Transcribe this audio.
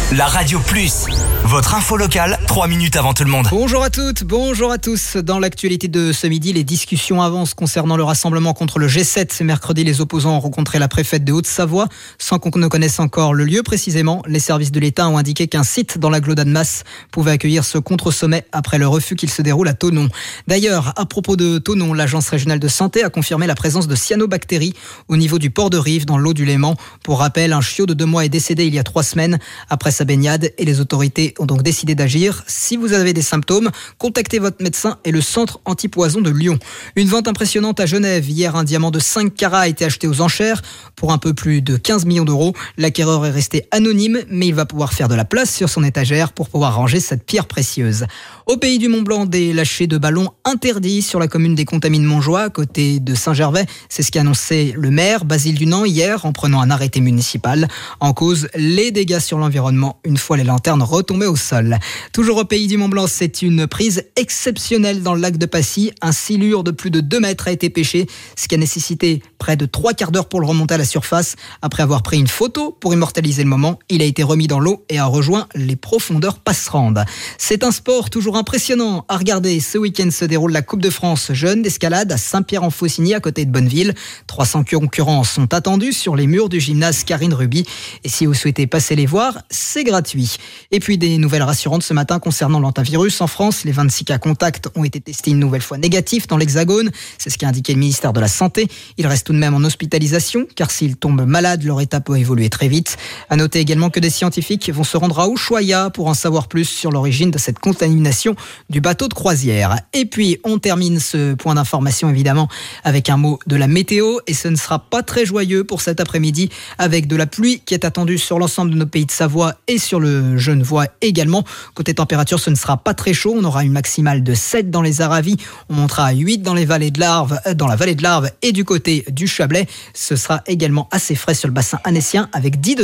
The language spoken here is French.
La Radio Plus, votre info locale, 3 minutes avant tout le monde. Bonjour à toutes, bonjour à tous. Dans l'actualité de ce midi, les discussions avancent concernant le rassemblement contre le G7. Ce mercredi, les opposants ont rencontré la préfète de Haute-Savoie. Sans qu'on ne connaisse encore le lieu précisément, les services de l'État ont indiqué qu'un site dans l'agglo d'Annemasse pouvait accueillir ce contre-sommet après le refus qu'il se déroule à Thonon. D'ailleurs, à propos de Thonon, l'Agence régionale de santé a confirmé la présence de cyanobactéries au niveau du port de Rive dans l'eau du Léman. Pour rappel, un chiot de 2 mois est décédé il y a 3 semaines après sa baignade et les autorités ont donc décidé d'agir. Si vous avez des symptômes, contactez votre médecin et le centre antipoison de Lyon. Une vente impressionnante à Genève. Hier, un diamant de 5 carats a été acheté aux enchères pour un peu plus de 15 millions d'euros. L'acquéreur est resté anonyme, mais il va pouvoir faire de la place sur son étagère pour pouvoir ranger cette pierre précieuse. Au pays du Mont-Blanc, des lâchers de ballons interdits sur la commune des Contamines-Montjoie, à côté de Saint-Gervais. C'est ce qu'a annoncé le maire, Basile Dunant, hier, en prenant un arrêté municipal. En cause, les dégâts sur l'environnement, une fois les lanternes retombées au sol. Toujours au pays du Mont-Blanc, c'est une prise exceptionnelle dans le lac de Passy. Un silure de plus de 2 mètres a été pêché, ce qui a nécessité près de 3 quarts d'heure pour le remonter à la surface. Après avoir pris une photo pour immortaliser le moment, il a été remis dans l'eau et a rejoint les profondeurs passerandes. C'est un sport toujours impressionnant à regarder. Ce week-end se déroule la Coupe de France jeune d'escalade à Saint-Pierre-en-Faucigny, à côté de Bonneville. 300 concurrents sont attendus sur les murs du gymnase Karine Ruby. Et si vous souhaitez passer les voir, c'est gratuit. Et puis des nouvelles rassurantes ce matin concernant l'antivirus. En France, les 26 cas contacts ont été testés une nouvelle fois négatifs dans l'Hexagone. C'est ce qu'a indiqué le ministère de la Santé. Ils restent tout de même en hospitalisation, car s'ils tombent malades, leur état peut évoluer très vite. À noter également que des scientifiques vont se rendre à Ushuaïa pour en savoir plus sur l'origine de cette contamination du bateau de croisière. Et puis, on termine ce point d'information évidemment avec un mot de la météo. Et ce ne sera pas très joyeux pour cet après-midi, avec de la pluie qui est attendue sur l'ensemble de nos pays de Savoie et sur le Genevois également. Côté température, ce ne sera pas très chaud. On aura une maximale de 7 dans les Aravis. On montera à 8 dans la vallée de l'Arve et du côté du Chablais. Ce sera également assez frais sur le bassin annécien avec 10 degrés.